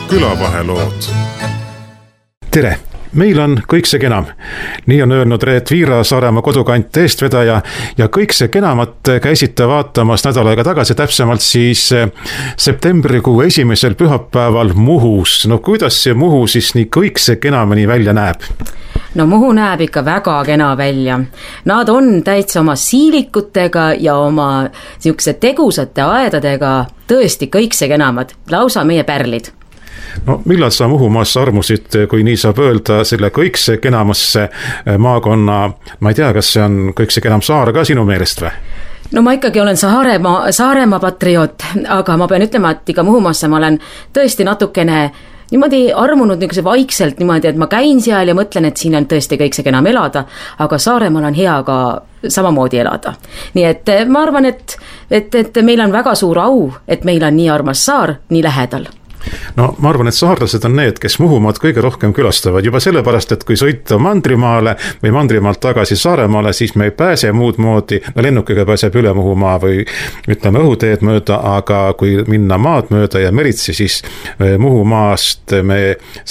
külavahelood. Tere! Meil on kõik see kenam. Nii on öelnud Reet Viira, Saaremaa kodukant eestvedaja, ja kõik see kenamat käisite vaatamas nädal aega tagasi, täpsemalt siis septembrikuu esimesel pühapäeval Muhus. No kuidas see Muhu siis nii kõik see kenamini välja näeb? No Muhu näeb ikka väga kena välja. Nad on täitsa oma siilikutega ja oma niisuguse tegusate aedadega tõesti kõik see kenamad, lausa meie pärlid. No millal sa Muhumaasse armusid, kui nii saab öelda, selle kõikse kenamasse maakonna, ma ei tea, kas see on kõikse kenam saar ka sinu meelest või? No ma ikkagi olen Saaremaa patrioot, aga ma pean ütlema, et ikka Muhumaasse ma olen tõesti natukene niimoodi armunud niisuguse vaikselt niimoodi, et ma käin seal ja mõtlen, et siin on tõesti kõik see kenam elada, aga Saaremaal on hea ka samamoodi elada. Nii et ma arvan, et meil on väga suur au, et meil on nii armas saar nii lähedal. No ma arvan, et saarlased on need, kes Muhumaad kõige rohkem külastavad juba sellepärast, et kui sõita Mandrimaale või Mandrimaalt tagasi Saaremaale, siis me ei pääse muud moodi, no lennukiga pääseb üle Muhumaa või ütleme õhuteed mööda, aga kui minna maad mööda ja meritsi, siis Muhumaast me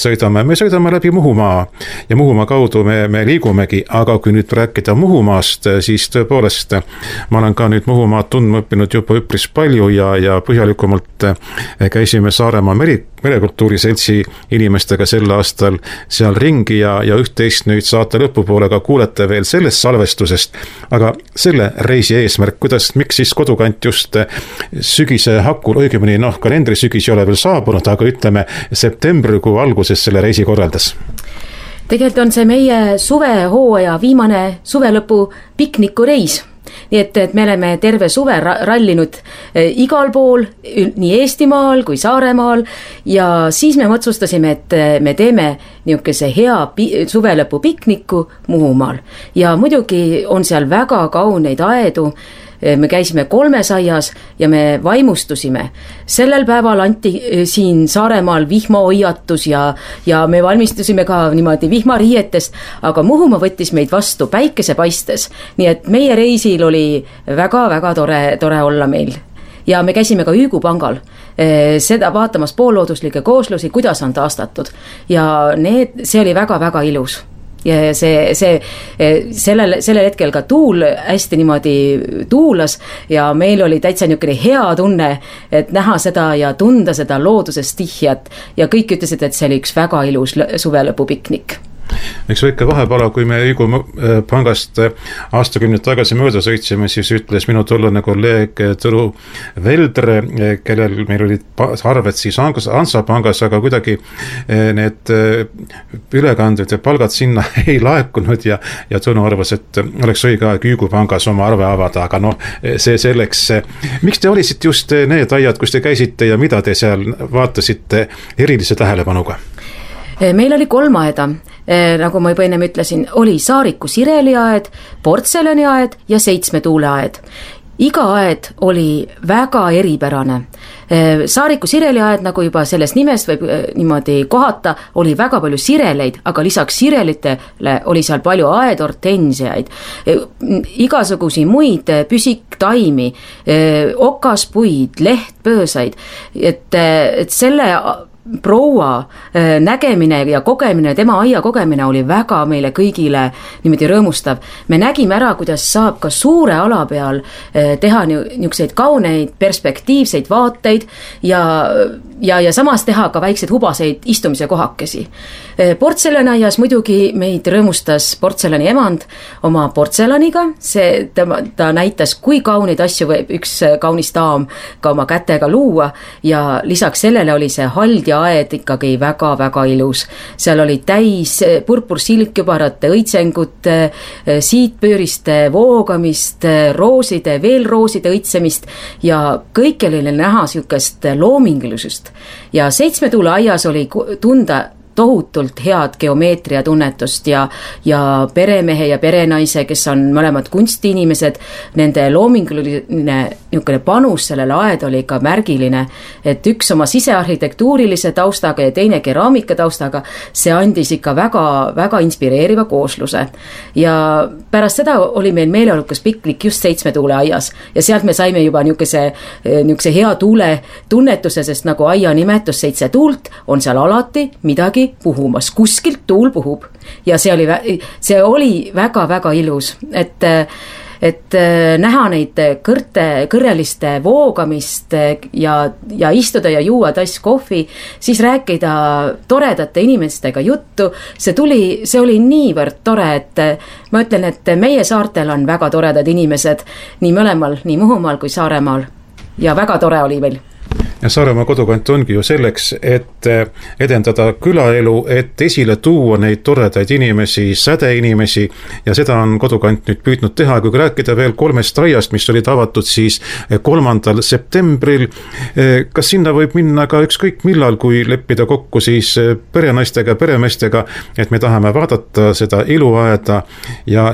sõidame läbi Muhumaa ja Muhumaa kaudu me liigumegi, aga kui nüüd rääkida Muhumaast, siis tõepoolest ma olen ka nüüd Muhumaad tundma õppinud juba üpris palju ja põhjalikumalt käisime Saaremaa merekultuuri seltsi inimestega sel aastal seal ringi ja üht-teist nüüd saate lõpupoole ka kuulete veel sellest salvestusest, aga selle reisi eesmärk, miks siis kodukant just sügise hakul, õigemini kalendrisügis ei ole veel saabunud, aga ütleme septembrikuu alguses selle reisi korraldas? Tegelikult on see meie suvehooaja viimane suvelõpu piknikureis. Nii et me oleme terve suve rallinud igal pool, nii Eestimaal kui Saaremaal, ja siis me otsustasime, et me teeme niisuguse hea suvelõpu pikniku Muhumaal. Ja muidugi on seal väga kauneid aedu, me käisime 3 aias ja me vaimustusime. Sellel päeval anti siin Saaremaal vihmahoiatus ja me valmistusime ka niimoodi vihmariietest, aga Muhumaa võttis meid vastu päikesepaistes, nii et meie reisil oli väga-väga tore olla meil. Ja me käisime ka Hüügupangal seda vaatamas poollooduslikke kooslusi, kuidas on taastatud, ja see oli väga-väga ilus. Ja sellel hetkel ka tuul hästi niimoodi tuulas ja meil oli täitsa niisugune hea tunne, et näha seda ja tunda seda loodusest tihjat, ja kõik ütlesid, et see oli üks väga ilus suvelõpupiknik. Eks väike vahepala, kui me Hüügupangast aastakümneid tagasi mööda sõitsime, siis ütles minu tollane kolleeg Tõru Veldre, kellel meil olid arved siis Hansapangas, aga kuidagi need ülekanded ja palgad sinna ei laekunud ja Tõnu arvas, et oleks õige aeg Hüügupangas oma arve avada, aga see selleks. Miks te olisite just need aiad, kus te käisite ja mida te seal vaatasite erilise tähelepanuga? Meil oli 3 aeda, nagu ma juba ennem ütlesin, oli Saariku sireliaed, portselaniaed ja 7 tuuleaed. Iga aed oli väga eripärane. Saariku sireliaed, nagu juba sellest nimest võib niimoodi kohata, oli väga palju sireleid, aga lisaks sirelitele oli seal palju aedortensiaid, igasugusi muid püsiktaimi, okaspuid, lehtpöösaid, et selle proua nägemine ja kogemine, tema aia kogemine oli väga meile kõigile niimoodi rõõmustav. Me nägime ära, kuidas saab ka suure ala peal teha niisuguseid kauneid perspektiivseid vaateid ja samas teha ka väikseid hubaseid istumise kohakesi. Portselaniaias muidugi meid rõõmustas portselani emand oma portselaniga, ta näitas, kui kauneid asju võib üks kaunis daam ka oma kätega luua, ja lisaks sellele oli see hald ja aed ikkagi väga-väga ilus. Seal oli täis purpursilkübarate õitsengut, siitpööriste voogamist, veel rooside õitsemist, ja kõikjal oli näha niisugust loomingulisust. Ja 7 tuule aias oli tunda tohutult head geomeetria tunnetust ja peremehe ja perenaise, kes on mõlemad kunstiinimesed, nende loominguline niisugune panus sellele aed oli ikka märgiline, et üks oma sisearhitektuurilise taustaga ja teine keraamika taustaga, see andis ikka väga, väga inspireeriva koosluse. Ja pärast seda oli meil meeleolukas piknik just 7 tuule aias ja sealt me saime juba niisuguse hea tuule tunnetuse, sest nagu aia nimetus 7 tuult, on seal alati midagi puhumas, kuskilt tuul puhub ja see oli väga-väga ilus, et näha neid kõrreliste voogamist ja istuda ja juua tass kohvi, siis rääkida toredate inimestega juttu, see oli niivõrd tore, et ma ütlen, et meie saartel on väga toredad inimesed, nii mõlemal, nii Muhumaal kui Saaremaal ja väga tore oli meil. Ja Saaremaa kodukant ongi ju selleks, et edendada külaelu, et esile tuua neid toredaid inimesi, sädeinimesi ja seda on kodukant nüüd püüdnud teha, kui rääkida veel 3 aiast, mis olid avatud siis 3. septembril. Kas sinna võib minna ka ükskõik millal, kui leppida kokku siis perenaistega, peremeestega, et me tahame vaadata seda iluaeda ja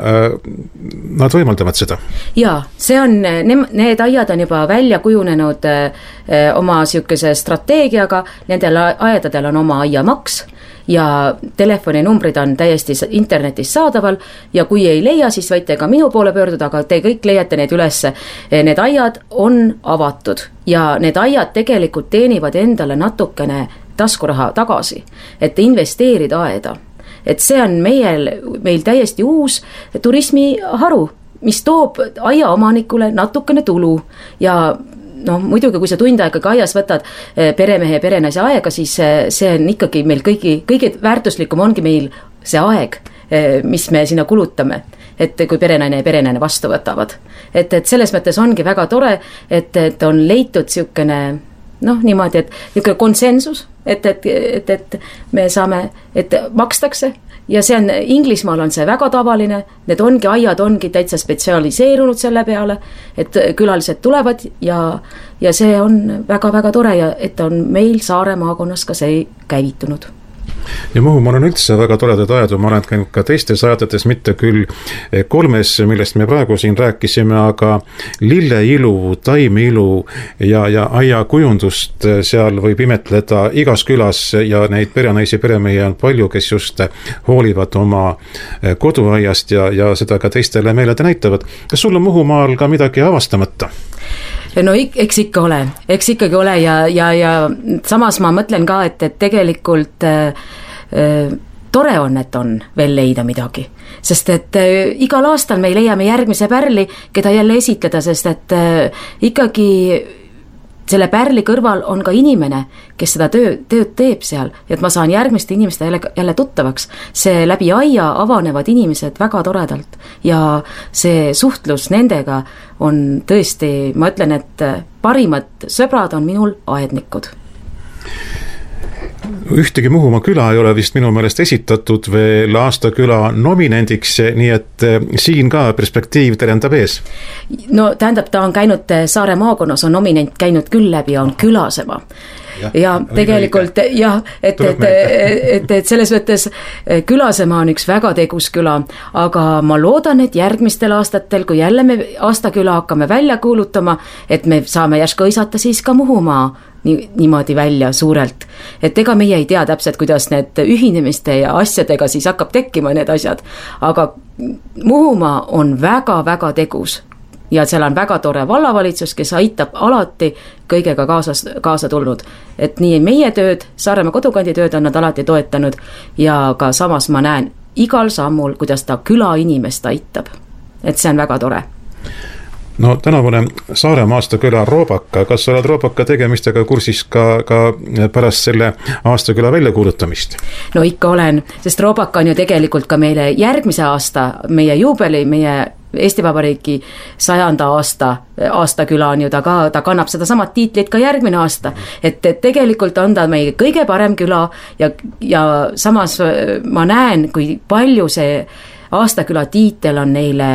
nad võimaldavad seda? Jaa, need aiad on juba välja kujunenud oma siukese strateegiaga, nendel aedadel on oma aiamaks ja telefoninumbrid on täiesti internetis saadaval ja kui ei leia, siis võite ka minu poole pöörduda, aga te kõik leiate need üles. Need aiad on avatud ja need aiad tegelikult teenivad endale natukene taskuraha tagasi, et investeerida aeda. Et see on meil täiesti uus turismiharu, mis toob aia omanikule natukene tulu ja muidugi, kui sa tund aega aias võtad peremehe ja perenaise aega, siis see on ikkagi meil kõige väärtuslikum ongi meil see aeg, mis me sinna kulutame, et kui perenaine ja perenaine vastu võtavad. Et selles mõttes ongi väga tore, et on leitud siukene, niimoodi, et niisugune konsensus, et me saame, et makstakse ja see on, Inglismaal on see väga tavaline, need aiad ongi täitsa spetsialiseerunud selle peale, et külalised tulevad ja see on väga-väga tore ja et on meil Saare maakonnas ka see käivitunud. Ja Muhumaal on üldse väga toredad ajad, ma olen käinud ka teistes ajades, mitte küll 3, millest me praegu siin rääkisime, aga lilleilu, taimeilu ja aia kujundust seal võib imetleda igas külas ja neid perenaisi, peremehi on palju, kes just hoolivad oma koduaiast ja seda ka teistele meelede näitavad. Kas sul on Muhumaal ka midagi avastamata? No eks ikkagi ole ja samas ma mõtlen ka, et tegelikult tore on, et on veel leida midagi, sest et igal aastal me leiame järgmise pärli, keda jälle esitleda, sest et ikkagi selle pärli kõrval on ka inimene, kes seda tööd teeb seal, et ma saan järgmiste inimeste jälle tuttavaks. See läbi aia avanevad inimesed väga toredalt ja see suhtlus nendega on tõesti, ma ütlen, et parimad sõbrad on minul aednikud. Ühtegi Muhumaa küla ei ole vist minu meelest esitatud veel aastaküla nominendiks, nii et siin ka perspektiiv terendab ees. No tähendab, ta on käinud Saare maakonnas, on nominent käinud küll läbi, on Külasemaa. Ja tegelikult jah, et selles mõttes Külasemaa on üks väga tegus küla, aga ma loodan, et järgmistel aastatel, kui jälle me aastaküla hakkame välja kuulutama, et me saame järsku hõisata siis ka Muhumaa niimoodi välja suurelt. Et ega meie ei tea täpselt, kuidas need ühinemiste ja asjadega siis hakkab tekkima need asjad, aga Muhumaa on väga-väga tegus ja seal on väga tore vallavalitsus, kes aitab alati kõigega kaasa tulnud. Et nii meie tööd, Saaremaa kodukandi tööd on nad alati toetanud ja ka samas ma näen igal sammul, kuidas ta küla inimest aitab. Et see on väga tore. No tänavune Saaremaa aastaküla Roobaka, kas oled Roobaka tegemistega kursis ka pärast selle aastaküla väljakuulutamist? No ikka olen, sest Roobaka on ju tegelikult ka meile järgmise aasta, meie juubeli, meie Eesti Vabariigi 100. aastaküla on ju, ta kannab seda samad tiitlit ka järgmine aasta, et tegelikult on ta meie kõige parem küla ja samas ma näen, kui palju see aastaküla tiitel on neile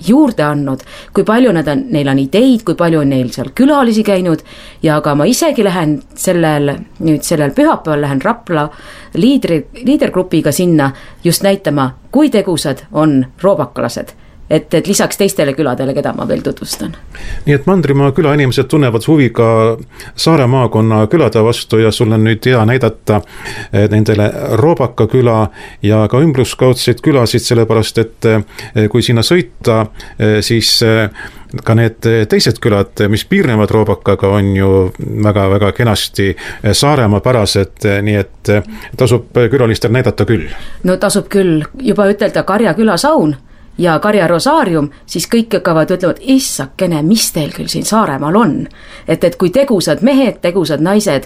juurde andnud, kui palju neil on ideid, kui palju on neil seal külalisi käinud ja ka ma isegi lähen sellel pühapäeval lähen Rapla liidergrupiga sinna just näitama, kui tegusad on roobakalased. Et lisaks teistele küladele, keda ma veel tutvustan. Nii et Mandrimaa külainimesed tunnevad huvi ka Saare maakonna külade vastu ja sul on nüüd hea näidata nendele Roobaka küla ja ka ümbruskaudseid külasid, sellepärast et kui sinna sõita, siis ka need teised külad, mis piirnevad Roobakaga, on ju väga-väga kenasti Saaremaa pärased, nii et tasub külalistel näidata küll. No tasub küll, juba ütelda Karja külasaun ja Karja Rosaarium, siis kõik hakkavad ütlema, et issakene, mis teil küll siin Saaremaal on. Et kui tegusad mehed, tegusad naised,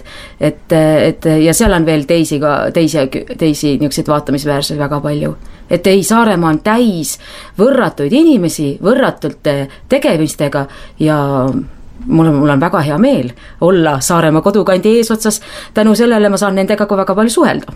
ja seal on veel teisi niisuguseid vaatamisväärsusi väga palju. Et ei, Saaremaa on täis võrratuid inimesi, võrratult tegemistega ja mul on väga hea meel olla Saaremaa kodukandi eesotsas, tänu sellele ma saan nendega ka väga palju suhelda.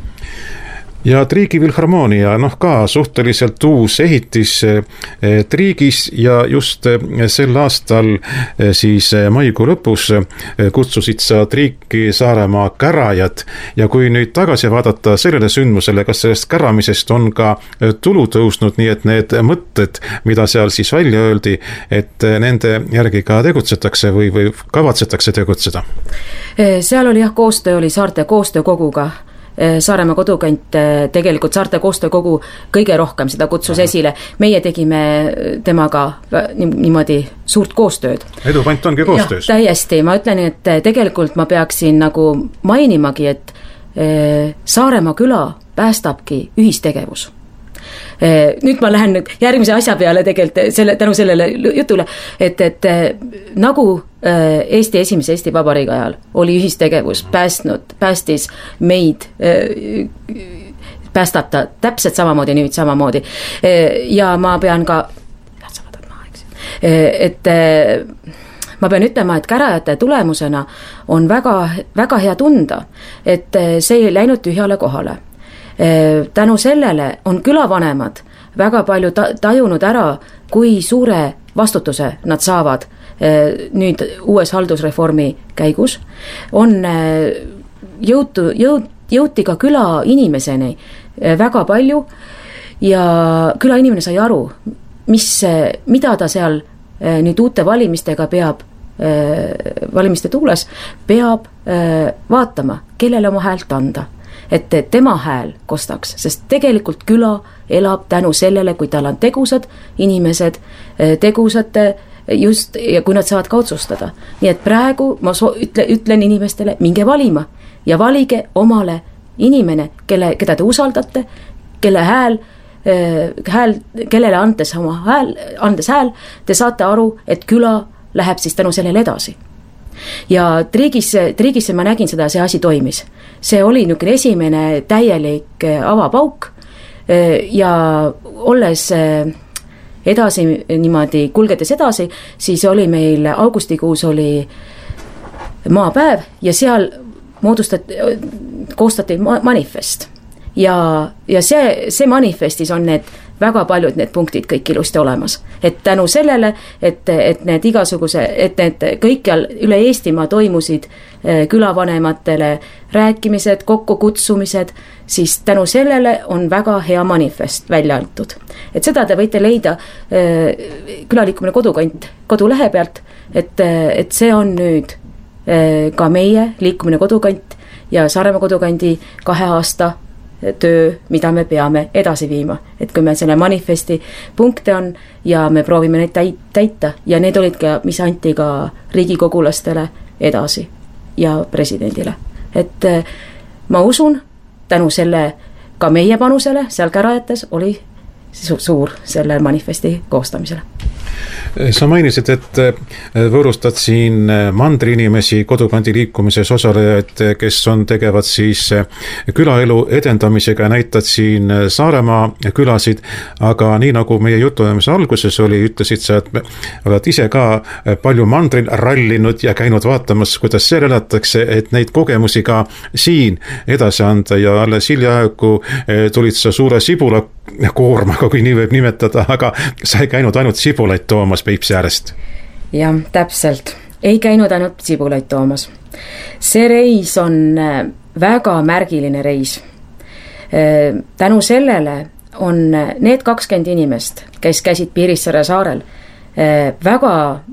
Ja Triigi Filharmoonia, ka suhteliselt uus ehitis Triigis ja just sel aastal siis maikuu lõpus kutsusid sa Triiki Saaremaa kärajad ja kui nüüd tagasi vaadata sellele sündmusele, kas sellest käramisest on ka tulu tõusnud, nii et need mõtted, mida seal siis välja öeldi, et nende järgi ka tegutsetakse või kavatsetakse tegutseda? Seal oli koostöö oli Saarte koostöökoguga. Saaremaa kodukant tegelikult Saarte koostöökogu kõige rohkem seda kutsus esile. Meie tegime temaga niimoodi suurt koostööd. Edupant ongi koostöös. Täiesti, ma ütlen, et tegelikult ma peaksin nagu mainimagi, et Saaremaa küla päästabki ühistegevus. Nüüd ma lähen järgmise asja peale tegelikult tänu sellele jutule, et nagu Eesti Vabariigi ajal oli ühistegevus päästis meid, päästab ta täpselt samamoodi nüüd samamoodi ja ma pean ka ma pean ütlema, et kärajate tulemusena on väga, väga hea tunda, et see ei läinud tühjale kohale. Tänu sellele on külavanemad väga palju tajunud ära, kui suure vastutuse nad saavad nüüd uues haldusreformi käigus. On jõuti ka küla inimeseni väga palju ja küla inimene sai aru, mida ta seal nüüd uute valimistega peab, valimiste tuules peab vaatama, kellele oma häält anda. Et tema hääl kostaks, sest tegelikult küla elab tänu sellele, kui tal on tegusad inimesed, tegusate just, ja kui nad saavad ka otsustada. Nii et praegu ma ütlen inimestele, minge valima ja valige omale inimene, keda te usaldate, kellele andes hääl, te saate aru, et küla läheb siis tänu sellele edasi. Ja Triigisse ma nägin seda, see asi toimis. See oli niisugune esimene täielik avapauk ja olles edasi niimoodi, kulgedes edasi, siis oli meil augustikuus oli maapäev ja seal koostati manifest. Ja see manifestis on väga paljud need punktid kõik ilusti olemas. Et tänu sellele, et need kõikjal üle Eestimaa toimusid külavanematele rääkimised, kokkukutsumised, siis tänu sellele on väga hea manifest välja antud. Et seda te võite leida Külaliikumine kodukant kodulehe pealt, et see on nüüd ka meie Liikumine kodukant ja Saaremaa kodukandi 2 aasta töö, mida me peame edasi viima. Et kui me selle manifesti punkte on ja me proovime neid täita ja need olid ka, mis anti ka riigikogulastele edasi ja presidendile. Et ma usun, tänu selle ka meie panusele seal kärajates oli suur selle manifesti koostamisele. Sa mainisid, et võõrustad siin mandri inimesi, kodukandi liikumises osalejaid, kes tegevad siis külaelu edendamisega ja näitad siin Saaremaa külasid, aga nii nagu meie jutuajamise alguses oli, ütlesid sa, et oled ise ka palju mandril rallinud ja käinud vaatamas, kuidas seal elatakse, et neid kogemusi ka siin edasi anda ja alles hiljaaegu tulid sa suure sibula koormaga, kui nii võib nimetada, aga sa ei käinud ainult sibulaid toomas Peipsi äärest. Jah, täpselt. Ei käinud ainult sibulaid toomas. See reis on väga märgiline reis. Tänu sellele on need 20 inimest, kes käisid Piirissaare saarel, väga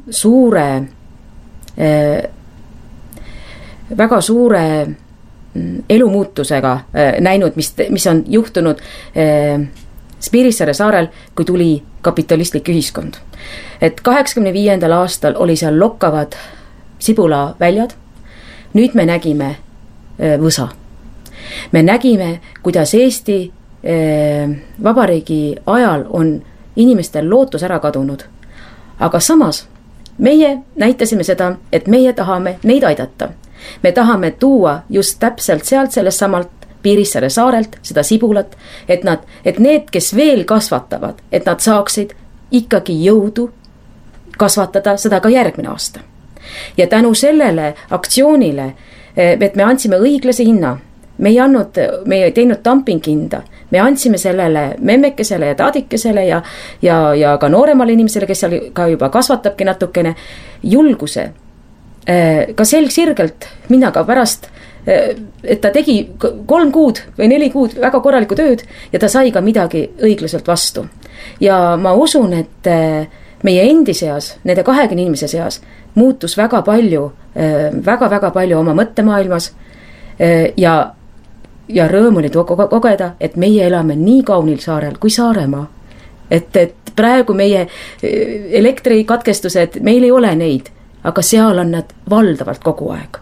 suure elumuutusega näinud, mis on juhtunud Piirissaare saarel, kui tuli kapitalistlik ühiskond. Et 85. aastal oli seal lokkavad sibulaväljad, nüüd me nägime võsa. Me nägime, kuidas Eesti vabariigi ajal on inimestel lootus ära kadunud. Aga samas meie näitasime seda, et meie tahame neid aidata. Me tahame tuua just täpselt sealt sellest samalt Piirissaare saarelt seda sibulat, et need, kes veel kasvatavad, et nad saaksid ikkagi jõudu kasvatada seda ka järgmine aasta. Ja tänu sellele aktsioonile, et me andsime õiglase hinna, me ei teinud dumpinghinda, me andsime sellele memmekesele ja taadikesele ja ka nooremale inimesele, kes seal ka juba kasvatabki natukene, julguse ka sirgelt minna ka pärast, et ta tegi 3 kuud või 4 kuud väga korralikku tööd ja ta sai ka midagi õiglaselt vastu. Ja ma usun, et meie endi seas, nende 20 inimese seas muutus väga palju oma mõttemaailmas ja rõõm oli kogeda, et meie elame nii kaunil saarel kui Saaremaa. Et praegu meie elektrikatkestused, meil ei ole neid, aga seal on nad valdavalt kogu aeg.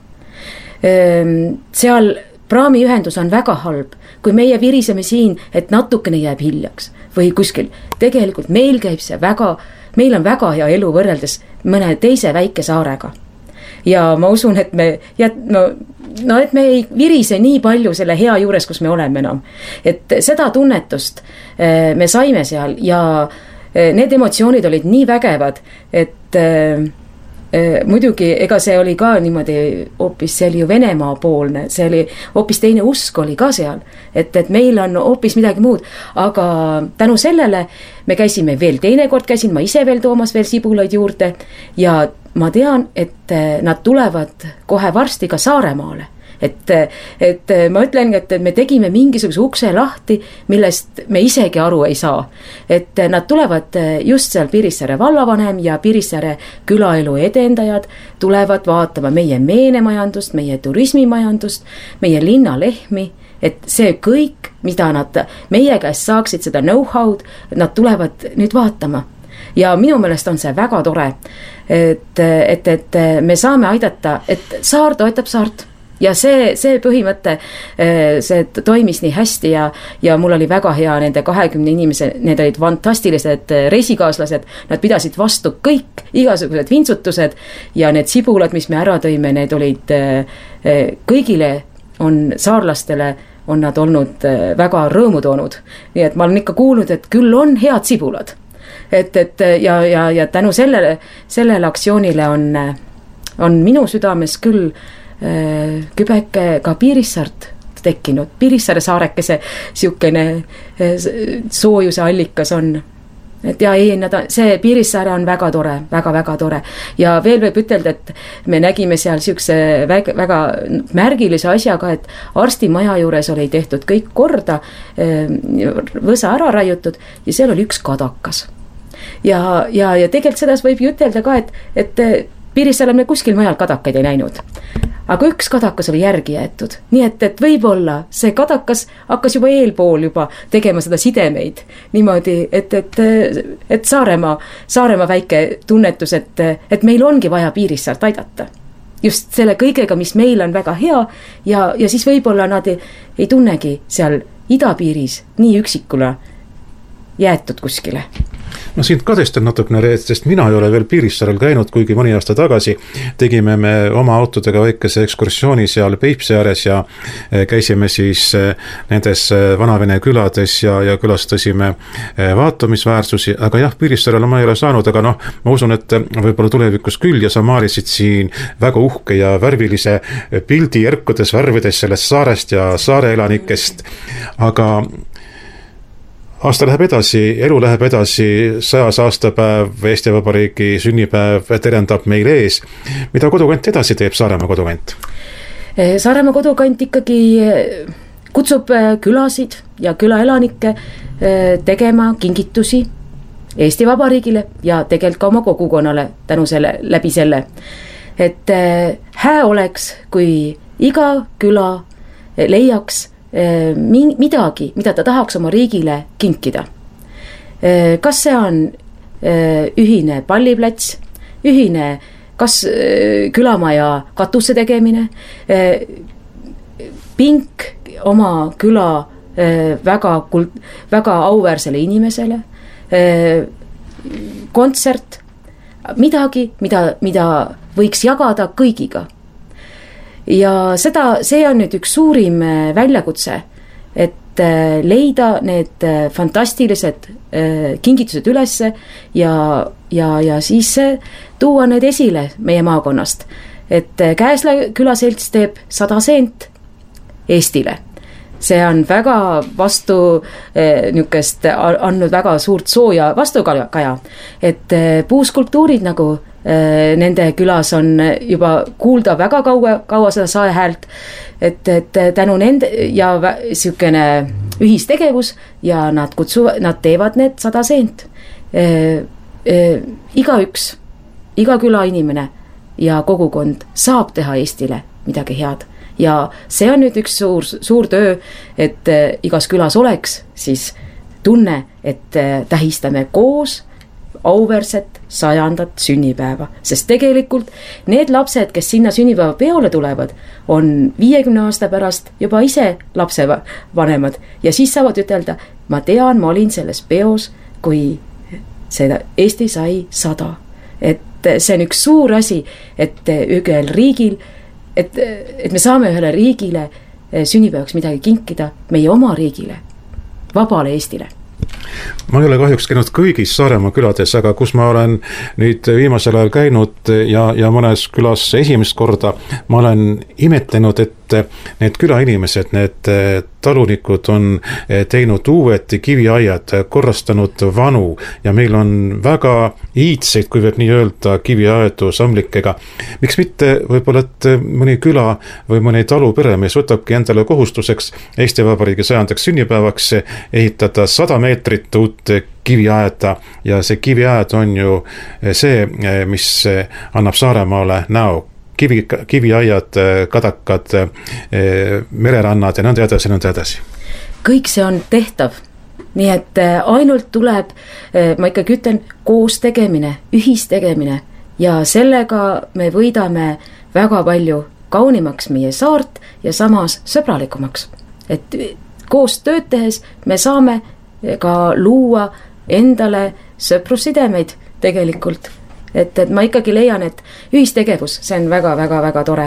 Seal praamiühendus on väga halb, kui meie viriseme siin, et natukene jääb hiljaks või kuskil. Tegelikult meil on väga hea elu võrreldes mõne teise väike saarega. Ja ma usun, et et me ei virise nii palju selle hea juures, kus me oleme enam. Et seda tunnetust me saime seal ja need emotsioonid olid nii vägevad, et muidugi, ega see oli ka niimoodi hoopis, see oli ju Venemaa poolne, see oli hoopis teine usk oli ka seal, et meil on hoopis midagi muud, aga tänu sellele me käisime veel teinekord, käisin ma ise veel toomas veel sibulaid juurde ja ma tean, et nad tulevad kohe varsti ka Saaremaale. Et ma ütlen, et me tegime mingisuguse ukse lahti, millest me isegi aru ei saa. Et nad tulevad just seal Piirissaare vallavanem ja Piirissaare külaelu edendajad tulevad vaatama meie meenemajandust, meie turismimajandust, meie linnalehmi, et see kõik, mida nad meie käest saaksid, seda know-how'd, nad tulevad nüüd vaatama. Ja minu meelest on see väga tore, et me saame aidata, et saar toetab saart. Ja see põhimõte, see toimis nii hästi ja mul oli väga hea nende 20 inimese, need olid fantastilised reisikaaslased, nad pidasid vastu kõik igasugused vintsutused ja need sibulad, mis me ära tõime, need olid kõigile saarlastele on nad olnud väga rõõmu toonud. Nii et ma olen ikka kuulnud, et küll on head sibulad. Ja tänu sellele aktsioonile on minu südames küll kübeke ka Piirissaart tekkinud. Piirissaare saarekese siukene soojuse allikas on. Et see Piirissaare on väga tore, väga tore. Ja veel võib ütelda, et me nägime seal siukse väga märgilise asjaga, et arstimaja juures oli tehtud kõik korda, võsa ära raiutud ja seal oli üks kadakas. Ja tegelikult selles võib ütelda ka, et Piirissaarel me kuskil mujal kadakaid ei näinud. Aga üks kadakas oli järgi jäetud. Nii et võib-olla see kadakas hakkas juba eelpool juba tegema seda sidemeid. Niimoodi, et Saaremaa väike tunnetus, et meil ongi vaja Piirissaart aidata. Just selle kõigega, mis meil on väga hea ja siis võib-olla nad ei tunnegi seal idapiiris nii üksikuna jäetud kuskile. No sind kadestan natukene, sest mina ei ole veel Piirissaarel käinud, kuigi mõni aasta tagasi tegime me oma autodega väikese ekskursiooni seal Peipsi ääres ja käisime siis nendes Vanavene külades ja külastasime vaatamisväärsusi, aga jah, Piirissaarel ma ei ole saanud, aga ma usun, et võib-olla tulevikus küll ja sa maalisid siin väga uhke ja värvilise pildi erkudes värvides sellest saarest ja saare elanikest, Aasta läheb edasi, elu läheb edasi, 100. aastapäev, Eesti Vabariigi sünnipäev terendab meil ees. Mida Kodukant edasi teeb, Saaremaa Kodukant? Saaremaa Kodukant ikkagi kutsub külasid ja külaelanikke tegema kingitusi Eesti Vabariigile ja tegelikult ka oma kogukonnale tänu läbi selle. Et hää oleks, kui iga küla leiaks midagi, mida ta tahaks oma riigile kinkida. Kas see on ühine palliplats, ühine kas külamaja katuse tegemine, pink oma küla väga auväärsele inimesele, kontsert, midagi, mida võiks jagada kõigiga. Ja see on nüüd üks suurim väljakutse, et leida need fantastilised kingitused ülesse ja siis tuua need esile meie maakonnast. Et Käesla külaselts teeb 100 seent Eestile. See on väga andnud väga suurt sooja vastukaja, et puuskulptuurid nagu nende külas on juba kuulda väga kaua seda saehäält, et tänu nende ja sükene ühistegevus ja nad teevad need 100 seent. Igaüks, iga küla inimene ja kogukond saab teha Eestile midagi head. Ja see on nüüd üks suur töö, et igas külas oleks siis tunne, et tähistame koos auväärset 100. sünnipäeva, sest tegelikult need lapsed, kes sinna sünnipäeva peole tulevad, on 50 aasta pärast juba ise lapsevanemad ja siis saavad ütelda, ma tean, ma olin selles peos, kui seda Eesti sai 100. Et see on üks suur asi, et ühel riigil et me saame ühele riigile sünnipäevaks midagi kinkida, meie oma riigile, vabale Eestile. Ma ei ole kahjuks käinud kõigis Saaremaa külades, aga kus ma olen nüüd viimasel ajal käinud ja mõnes külas esimest korda, ma olen imetlenud, et need külainimesed, need talunikud on teinud uued kiviaiad, korrastanud vanu ja meil on väga iidseid, kui võib nii öelda, kiviaedu samlikega. Miks mitte võib-olla, et mõni küla või mõni taluperemees võtabki endale kohustuseks Eesti Vabariigi 100. sünnipäevaks ehitada 100 meetrit uut kiviaeda ja see kiviaed on ju see, mis annab Saaremaale näo. Kiviaiad, kadakad, mererannad ja nõnda edasi. Kõik see on tehtav, nii et ainult tuleb, ma ikkagi ütlen, koos tegemine, ühistegemine ja sellega me võidame väga palju kaunimaks meie saart ja samas sõbralikumaks. Et koos tööd tehes me saame ka luua endale sõprussidemeid tegelikult. Et ma ikkagi leian, et ühistegevus, see on väga tore.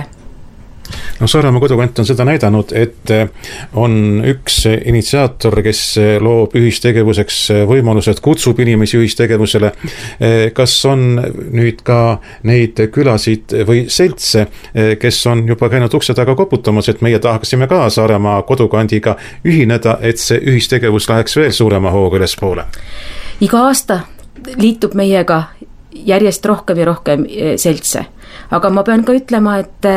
No Saaremaa Kodukant on seda näidanud, et on üks initsiaator, kes loob ühistegevuseks võimalused, kutsub inimesi ühistegevusele. Kas on nüüd ka neid külasid või seltse, kes on juba käinud ukse taga koputamas, et meie tahaksime ka Saaremaa Kodukandiga ühineda, et see ühistegevus läheks veel suurema hooga üles poole? Iga aasta liitub meiega järjest rohkem ja rohkem seltse. Aga ma pean ka ütlema, et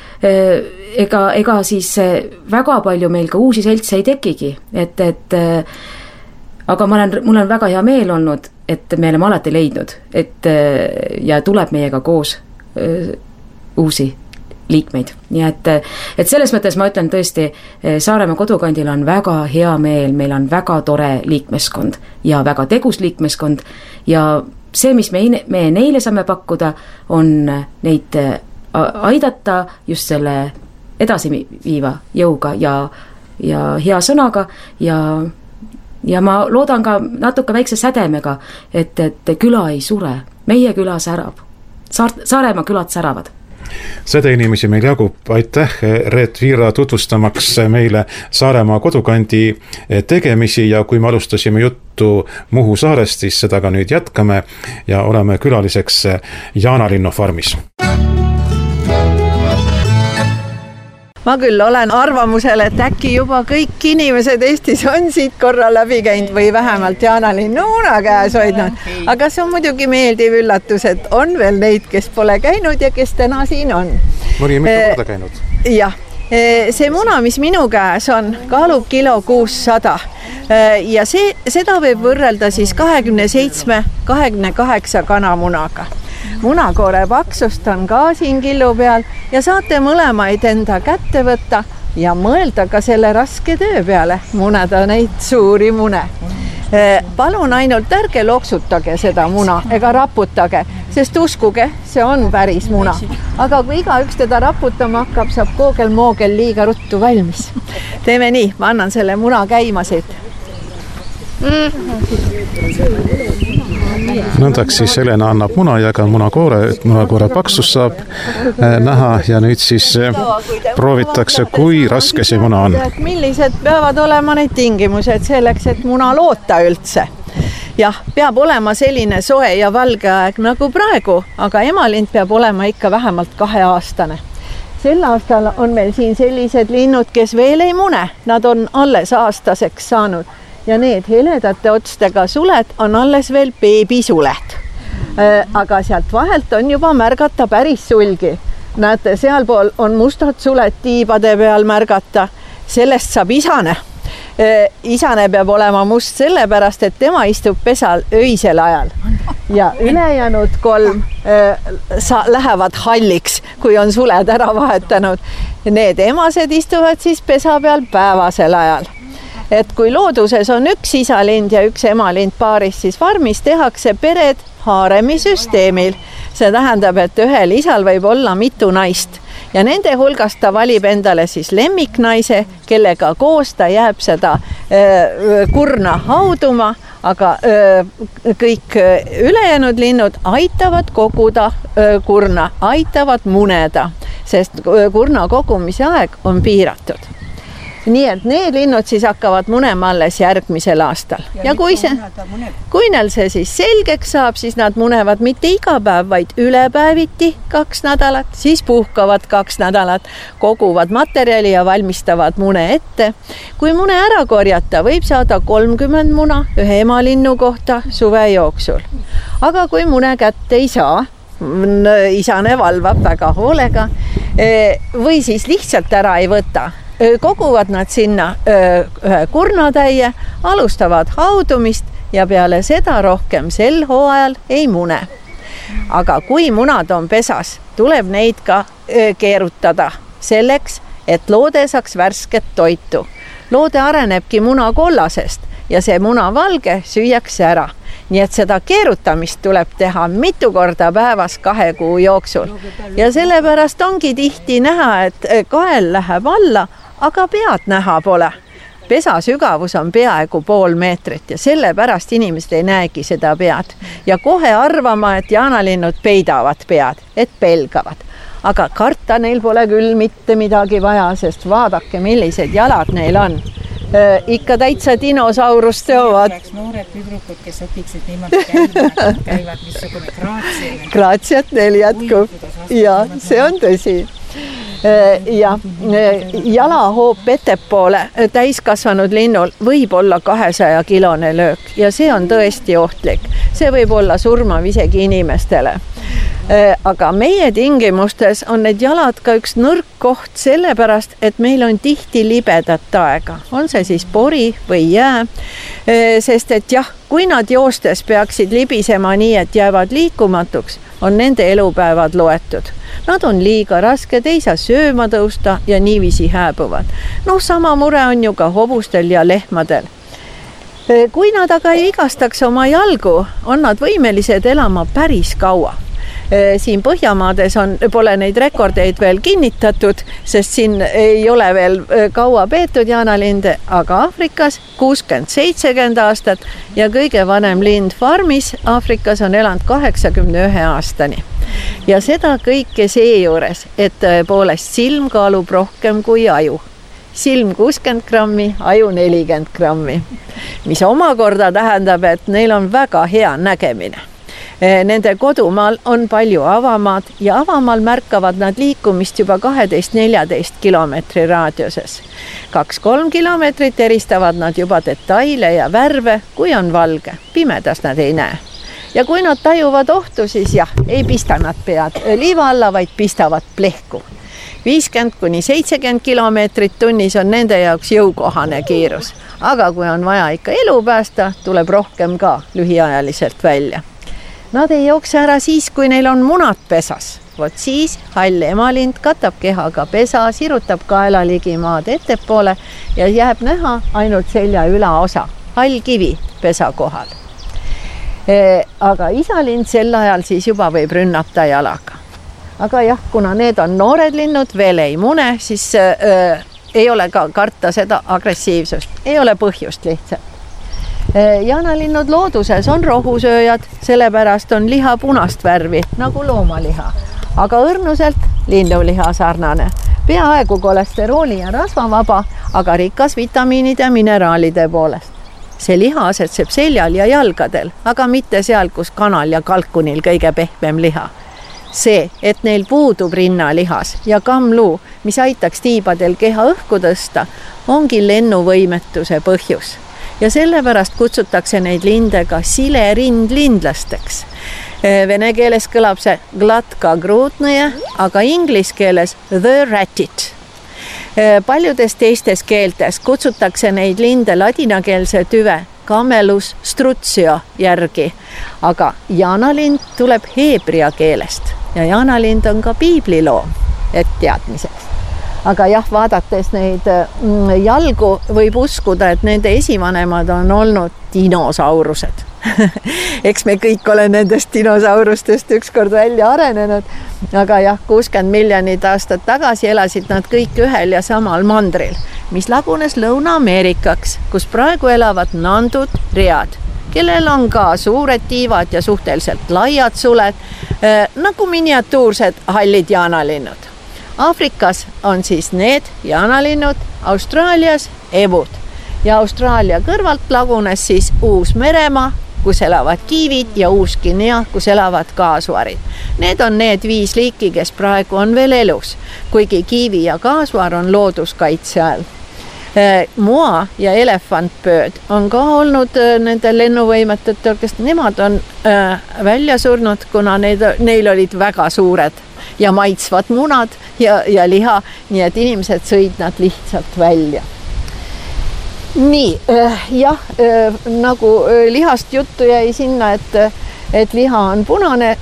ega siis väga palju meil ka uusi seltse ei tekigi. Aga mul on väga hea meel olnud, et me oleme alati leidnud, ja tuleb meiega koos uusi liikmeid. Nii et selles mõttes ma ütlen tõesti, Saaremaa Kodukandil on väga hea meel, meil on väga tore liikmeskond ja väga tegus liikmeskond ja see, mis me neile saame pakkuda, on neid aidata just selle edasiviiva jõuga ja hea sõnaga ja ma loodan ka natuke väikse sädemega, et küla ei sure, meie küla särab, Saaremaa külad säravad. Seda inimesi meil jagub, aitäh Reet Viira tutvustamaks meile Saaremaa Kodukandi tegemisi ja kui me alustasime juttu Muhu saarest, siis seda ka nüüd jätkame ja oleme külaliseks Jaanalinnu farmis. ma küll olen arvamusel, et äkki juba kõik inimesed Eestis on siit korra läbi käinud või vähemalt Jaana-Linnu muna käes hoidnud. Aga see on muidugi meeldiv üllatus, et on veel neid, kes pole käinud ja kes täna siin on. Mõni mitu korda käinud? Jah, see muna, mis minu käes on, kaalub kilo 600 ja seda võib võrrelda siis 27-28 kanamunaga. Munakoore paksust on ka siin killu peal ja saate mõlemaid enda kätte võtta ja mõelda ka selle raske töö peale, muneda neid suuri mune. Palun ainult ärge loksutage seda muna ega raputage, sest uskuge, see on päris muna. Aga kui igaüks teda raputama hakkab, saab koogel-moogel liiga ruttu valmis. Teeme nii, ma annan selle muna käima siit. Nõndaks siis Helena annab muna ja ka munakoore paksus saab näha ja nüüd siis proovitakse, kui raske see muna on. Millised peavad olema need tingimused selleks, et muna loota üldse? Jah, peab olema selline soe ja valge aeg nagu praegu, aga emalind peab olema ikka vähemalt 2-aastane. Sel aastal on meil siin sellised linnud, kes veel ei mune, nad on alles aastaseks saanud. Ja need heledate otstega suled on alles veel beebisuled. Aga sealt vahelt on juba märgata päris sulgi. Näete, sealpool on mustad suled tiibade peal märgata. Sellest saab isane. Isane peab olema must sellepärast, et tema istub pesal öisel ajal. Ja ülejäänud 3 lähevad halliks, kui on suled ära vahetanud. Need emased istuvad siis pesa peal päevasel ajal. Et kui looduses on üks isalind ja üks emalind paaris, siis farmis tehakse pered haaremisüsteemil. See tähendab, et ühel isal võib olla mitu naist ja nende hulgast ta valib endale siis lemmiknaise, kellega koos ta jääb seda kurna hauduma, aga kõik ülejäänud linnud aitavad koguda kurna, aitavad muneda, sest kurna kogumise aeg on piiratud. Nii et need linnud siis hakkavad munema alles järgmisel aastal. Ja kui neil see siis selgeks saab, siis nad munevad mitte iga päev, vaid ülepäeviti 2 nädalat, siis puhkavad 2 nädalat, koguvad materjali ja valmistavad mune ette. Kui mune ära korjata, võib saada 30 muna ühe emalinnu kohta suve jooksul. Aga kui mune kätte ei saa, isane valvab väga hoolega või siis lihtsalt ära ei võta, koguvad nad sinna ühe kurnatäie, alustavad haudumist ja peale seda rohkem sel hooajal ei mune. Aga kui munad on pesas, tuleb neid ka keerutada selleks, et loode saaks värsket toitu. Loode arenebki muna kollasest ja see muna valge süüakse ära. Nii et seda keerutamist tuleb teha mitu korda päevas 2 kuu jooksul. Ja sellepärast ongi tihti näha, et kael läheb alla, aga pead näha pole. Pesa sügavus on peaaegu 0,5 meetrit ja sellepärast inimesed ei näegi seda pead. Ja kohe arvama, et jaanalinnud peidavad pead, et pelgavad. Aga karta neil pole küll mitte midagi vaja, sest vaadake, millised jalad neil on. Ikka täitsa dinosaurust teovad. Noored tüdrukud, kes õpiksid niimoodi käivad missugune graatsiline. Graatsiat neil jätkub. Ja, see on tõsi. Ja jalahoop ettepoole täiskasvanud linnul võib olla 200-kilone löök ja see on tõesti ohtlik. See võib olla surmav isegi inimestele. Aga meie tingimustes on need jalad ka üks nõrk koht sellepärast, et meil on tihti libedat aega. On see siis pori või jää, sest et jah, kui nad joostes peaksid libisema nii, et jäävad liikumatuks, on nende elupäevad loetud. Nad on liiga rasked, ei saa sööma tõusta ja niiviisi hääbuvad. Sama mure on ju ka hobustel ja lehmadel. Kui nad aga ei vigastaks oma jalgu, on nad võimelised elama päris kaua. Siin Põhjamaades pole neid rekordeid veel kinnitatud, sest siin ei ole veel kaua peetud jaanalinde, aga Aafrikas 60-70 aastat ja kõige vanem lind farmis Aafrikas on elanud 81 aastani. Ja seda kõike seejuures, et tõepoolest silm kaalub rohkem kui aju. Silm 60 grammi, aju 40 grammi, mis omakorda tähendab, et neil on väga hea nägemine. Nende kodumaal on palju avamaad ja avamaal märkavad nad liikumist juba 12-14 kilomeetri raadiuses. 2-3 kilomeetrit eristavad nad juba detaile ja värve, kui on valge. Pimedas nad ei näe. Ja kui nad tajuvad ohtu, siis jah, ei pista nad pead liiva alla, vaid pistavad plehku. 50-70 kilomeetrit tunnis on nende jaoks jõukohane kiirus. Aga kui on vaja ikka elu päästa, tuleb rohkem ka lühiajaliselt välja. Nad ei jookse ära siis, kui neil on munad pesas. Vot siis hall emalind katab kehaga pesa, sirutab kaela ligi maad ettepoole ja jääb näha ainult selja ülaosa, hall kivi pesa kohal. Aga isalind sel ajal siis juba võib rünnata jalaga. Aga jah, kuna need on noored linnud, veel ei mune, siis ei ole ka karta seda agressiivsust. Ei ole põhjust lihtsalt. Jaanalinnud looduses on rohusööjad, sellepärast on liha punast värvi, nagu loomaliha. Aga õrnuselt linnuliha sarnane. Peaaegu kolesterooli ja rasvavaba, aga rikas vitamiinide ja mineraalide poolest. See liha asetseb seljal ja jalgadel, aga mitte seal, kus kanal ja kalkunil kõige pehmem liha. See, et neil puudub rinnalihas ja kammluu, mis aitaks tiibadel keha õhku tõsta, ongi lennuvõimetuse põhjus. Ja sellepärast kutsutakse neid linde ka silerindlindlasteks. Vene keeles kõlab see glatka gruutnõja, aga inglise keeles the ratit. Paljudes teistes keeltes kutsutakse neid linde ladinakeelse tüve Camelus strutsio järgi, aga jaanalind tuleb heebria keelest ja jaanalind on ka piibliloom, et teadmiseks. Aga jah, vaadates neid jalgu võib uskuda, et nende esivanemad on olnud dinosaurused. Eks me kõik ole nendest dinosaurustest ükskord välja arenenud, aga jah, 60 miljonit aastat tagasi elasid nad kõik ühel ja samal mandril, mis lagunes Lõuna-Ameerikaks, kus praegu elavad nandud read, kellel on ka suured tiivad ja suhteliselt laiad suled, nagu miniatuursed hallid jaanalinnud. Aafrikas on siis need jaanalinnud, Austraalias ebud ja Austraalia kõrvalt lagunes siis Uus-Meremaa, kus elavad kiivid ja Uus-Guinea, kus elavad kaasuarid. Need on need 5 liiki, kes praegu on veel elus, kuigi kiivi ja kaasuar on looduskaitse all. Moa ja elefantpööd on ka olnud nende lennuvõimetutel, kes nemad on välja surnud, kuna neil olid väga suured ja maitsvad munad ja liha, nii et inimesed sõid nad lihtsalt välja. Nii, jah, nagu lihast juttu jäi sinna, et liha on punane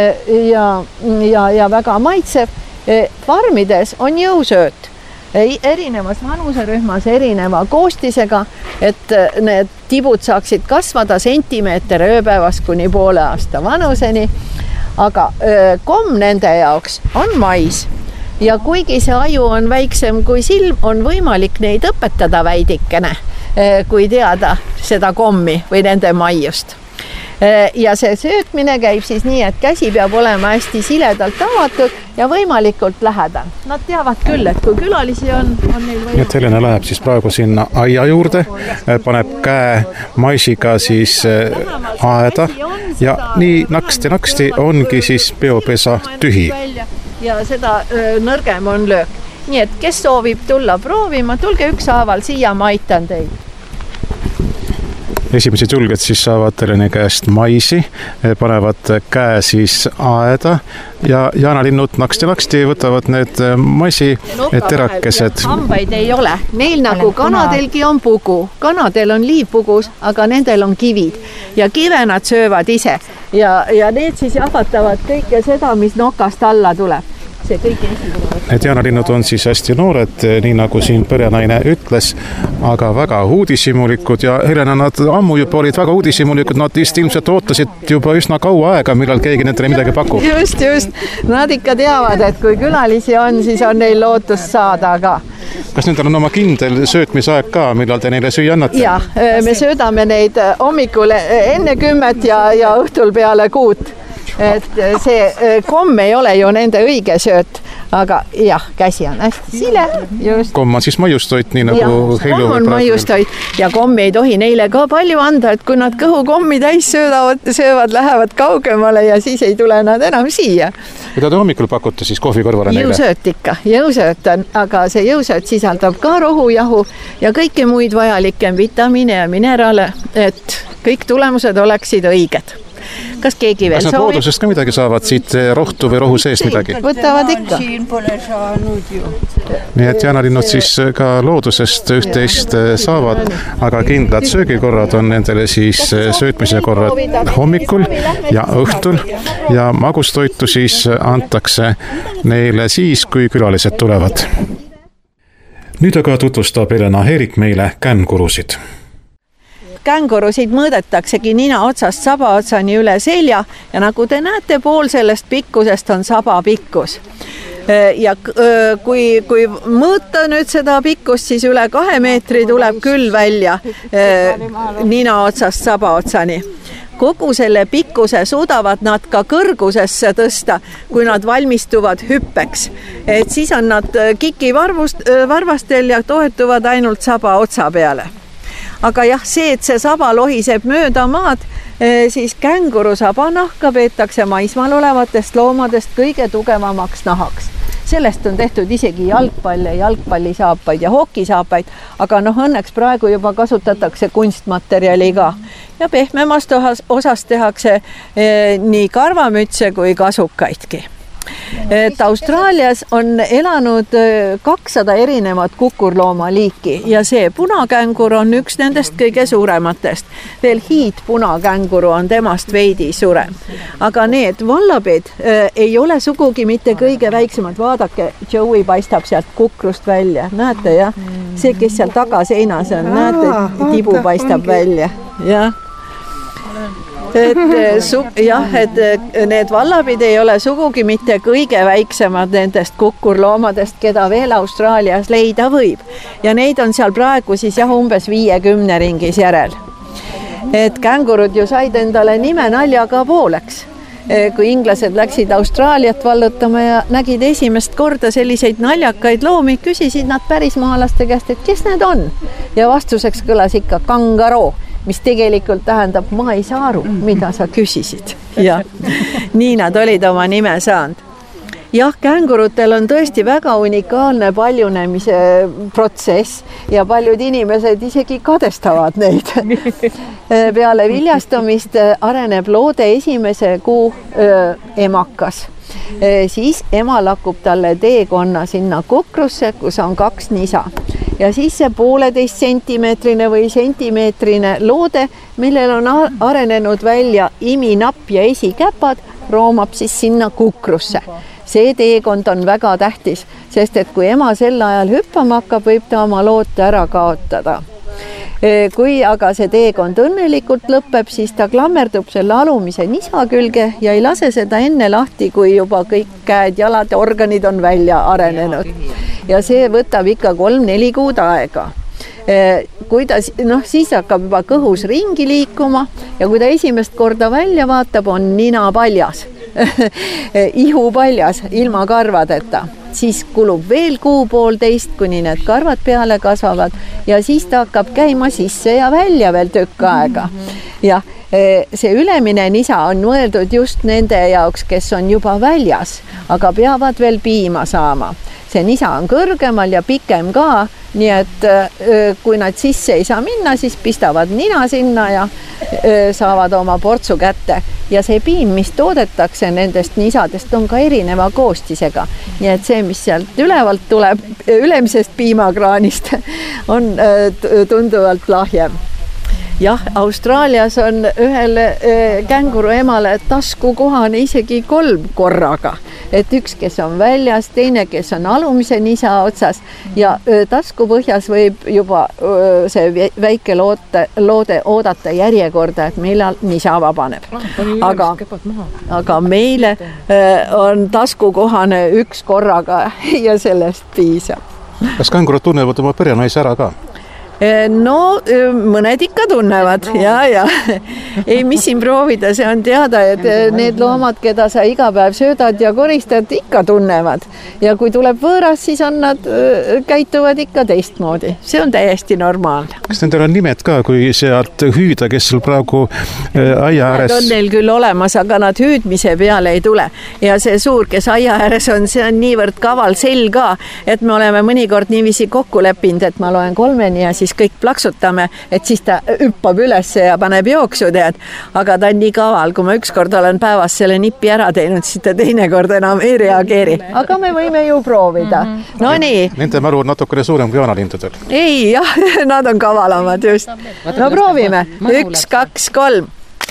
ja väga maitsev. Farmides on jõusööt erinevas vanuserühmas erineva koostisega, et need tibud saaksid kasvada sentimeeter ööpäevas kuni poole aasta vanuseni, aga komm nende jaoks on mais. Ja kuigi see aju on väiksem kui silm, on võimalik neid õpetada väidikene, kui teada seda kommi või nende maiust. Ja see söötmine käib siis nii, et käsi peab olema hästi siledalt avatud ja võimalikult lähedal. Nad teavad küll, et kui külalisi on neil võimalik. Et Helena läheb siis praegu sinna aia juurde, paneb käe maisiga siis aeda ja nii naksti ongi siis peopesa tühi. Ja seda nõrgem on löök. Nii et kes soovib tulla proovima, tulge ükshaaval siia, ma aitan teid. Esimesed julged siis saavad Heleni käest maisi, panevad käe siis aeda ja jaanalinnud naksti võtavad need maisi terakesed. Hambaid ei ole. Neil nagu kanadelgi on pugu. Kanadel on liivpugus, aga nendel on kivid ja kive nad söövad ise ja need siis jahvatavad kõike seda, mis nokast alla tuleb. Need jaanalinnud on siis hästi noored, nii nagu siin perenaine ütles, aga väga uudishimulikud ja Helena, nad ammu juba olid väga uudishimulikud, nad ilmselt ootasid juba üsna kaua aega, millal keegi nendele midagi pakub. Just. Nad ikka teavad, et kui külalisi on, siis on neil lootus saada ka. Kas nendel on oma kindel söötmisaeg ka, millal te neile süüa annate? Jah, me söödame neid hommikul enne 10 ja õhtul peale 6. Et see komm ei ole ju nende õige sööt, aga jah, käsi on hästi sile. Just. Komm on siis maiustoit, nii nagu Helju komm on maiustoit ja kommi ei tohi neile ka palju anda, et kui nad kõhukommi täis söövad, lähevad kaugemale ja siis ei tule nad enam siia. Mida te hommikul pakute siis kohvi kõrvale neile? Jõusööt ikka, jõusööt on, aga see jõusööt sisaldab ka rohujahu ja kõiki muid vajalikke vitamiine ja mineraale, et kõik tulemused oleksid õiged. Kas keegi veel soovib? Kas nad loodusest ka midagi saavad siit rohtu või rohu sees midagi? Võtavad ikka. Nii et jaanalinnud siis ka loodusest üht-teist saavad, aga kindlad söögikorrad on nendele siis söötmise korrad hommikul ja õhtul ja magustoitu siis antakse neile siis, kui külalised tulevad. Nüüd aga tutvustab Elena Heerik meile kängurusid. Kängurusid mõõdetaksegi nina otsast saba otsani üle selja ja nagu te näete, pool sellest pikkusest on saba pikkus. Ja kui mõõta nüüd seda pikkust, siis üle 2 meetri tuleb küll välja nina otsast saba otsani. Kogu selle pikkuse suudavad nad ka kõrgusesse tõsta, kui nad valmistuvad hüppeks. Et siis on nad kikivarvastel ja toetuvad ainult saba otsa peale. Aga jah, see, et see saba lohiseb mööda maad, siis känguru sabanahka peetakse maismaal olevatest loomadest kõige tugevamaks nahaks. Sellest on tehtud isegi jalgpalle, jalgpallisaapaid ja hokisaapaid, aga õnneks praegu juba kasutatakse kunstmaterjali ka. Ja pehmemast osast tehakse nii karvamütse kui kasukaidki. Et Austraalias on elanud 200 erinevat kukurloomaliiki ja see punakängur on üks nendest kõige suurematest. Veel hiidpunakänguru on temast veidi suurem. Aga need vallapid ei ole sugugi mitte kõige väiksemad. Vaadake, Joey paistab sealt kukrust välja. Näete, jah? See, kes seal tagaseinas on, näete, tibu paistab välja. Jah. Et need vallapid ei ole sugugi mitte kõige väiksemad nendest kukurloomadest, keda veel Austraalias leida võib. Ja neid on seal praegu siis umbes 50 ringis järel. Et kängurud ju said endale nime naljaga pooleks. Kui inglased läksid Austraaliat vallutama ja nägid esimest korda selliseid naljakaid loomi, küsisid nad pärismaalaste käest, et kes need on? Ja vastuseks kõlas ikka kangaroo, mis tegelikult tähendab, ma ei saa aru, mida sa küsisid. Ja nii nad olid oma nime saanud. Jah, kängurutel on tõesti väga unikaalne paljunemise protsess ja paljud inimesed isegi kadestavad neid. Peale viljastumist areneb loode esimese kuu emakas. Siis ema lakub talle teekonna sinna kukrusse, kus on 2 nisa. Ja siis see 1,5 sentimeetrine või sentimeetrine loode, millel on arenenud välja iminapp ja esikäpad, roomab siis sinna kukrusse. See teekond on väga tähtis, sest et kui ema sel ajal hüppama hakkab, võib ta oma loote ära kaotada. Kui aga see teekond õnnelikult lõpeb, siis ta klammerdub selle alumise nisa külge ja ei lase seda enne lahti, kui juba kõik käed, jalad ja organid on välja arenenud. Ja see võtab ikka 3-4 kuud aega. Kui ta, siis hakkab juba kõhus ringi liikuma ja kui ta esimest korda välja vaatab, on nina paljas, ihu paljas, ilma karvadeta. Siis kulub veel 1,5 kuu, kuni need karvad peale kasvavad ja siis ta hakkab käima sisse ja välja veel tükk aega. Ja see ülemine nisa on mõeldud just nende jaoks, kes on juba väljas, aga peavad veel piima saama. See nisa on kõrgemal ja pikem ka, nii et kui nad sisse ei saa minna, siis pistavad nina sinna ja saavad oma portsu kätte. Ja see piim, mis toodetakse nendest nisadest, on ka erineva koostisega. Nii et see, mis sealt ülevalt tuleb, ülemisest piimakraanist, on tunduvalt lahjem. Jah, Austraalias on ühele känguru emale taskukohane isegi 3 korraga. Et üks, kes on väljas, teine, kes on alumise nisa otsas ja taskupõhjas võib juba see väike loode oodata järjekorda, et millal nisa vabaneb. Aga meile on taskukohane 1 korraga ja sellest piisab. Kas kängurud tunnevad oma perenaisi ära ka? No mõned ikka tunnevad ja. Ei, mis siin proovida, see on teada, et need loomad, keda sa iga päev söödad ja koristad, ikka tunnevad. Ja kui tuleb võõras, siis on nad käituvad ikka teistmoodi. See on täiesti normaalne. Kas nendel on nimed ka, kui sealt hüüda, kes sul praegu aia ääres? Need on neil küll olemas, aga nad hüüdmise peale ei tule. Ja see suur, kes aia ääres on, see on niivõrd kaval sel ka, et me oleme mõnikord niiviisi kokku leppinud, et ma loen 3 ja siis kõik plaksutame, et siis ta hüppab üles ja paneb jooksu, tead. Aga ta on nii kaval, kui ma ükskord olen päevas selle nippi ära teinud, siis ta teinekord enam ei reageeri. Aga me võime ju proovida. No nii. Nende mälu on natukene suurem kui jaanalindudel. Ei, jah, nad on kavalamad just. No proovime. 1, 2, 3.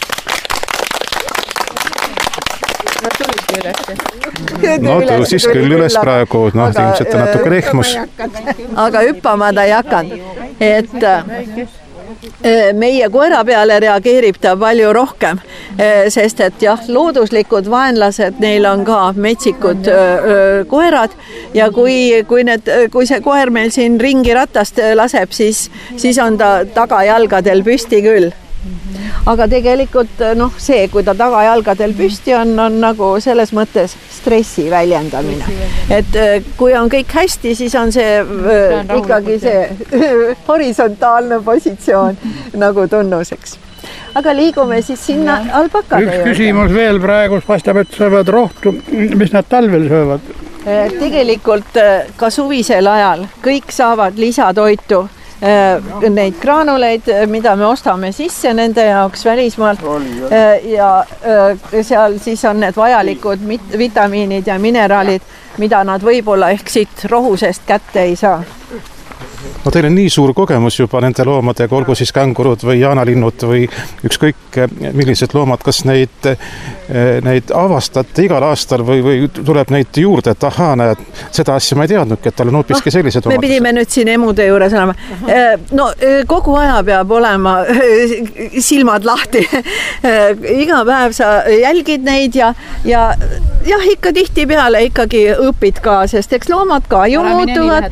No tõusis küll üles praegu, ilmselt on natuke rehmus. Aga hüppama ta ei hakanud. Et meie koera peale reageerib ta palju rohkem, sest et jah, looduslikud vaenlased, neil on ka metsikud koerad ja kui see koer meil siin ringi ratast laseb, siis on ta tagajalgadel püsti küll. Aga tegelikult see, kui ta tagajalgadel püsti on nagu selles mõttes stressi väljendamine. Et kui on kõik hästi, siis on see ikkagi see horisontaalne positsioon nagu tunnuseks. Aga liigume siis sinna alpakade juurde. Üks küsimus veel praegu, paistab, et söövad rohtu. Mis nad talvel söövad? Tegelikult ka suvisel ajal kõik saavad lisatoitu. Neid graanuleid, mida me ostame sisse nende jaoks välismaalt ja seal siis on need vajalikud vitamiinid ja mineraalid, mida nad võib-olla ehk siit rohusest kätte ei saa. No teil on nii suur kogemus juba nende loomadega, olgu siis kängurud või jaanalinnud või ükskõik millised loomad, kas neid avastate igal aastal või tuleb neid juurde, et ahaa, näed, seda asja ma ei teadnudki, et tal on hoopiski sellised omadused. Me pidime nüüd siin emude juures olema. No kogu aja peab olema silmad lahti. Iga päev sa jälgid neid ja jah, ikka tihti peale ikkagi õpid ka, sest eks loomad ka ju muutuvad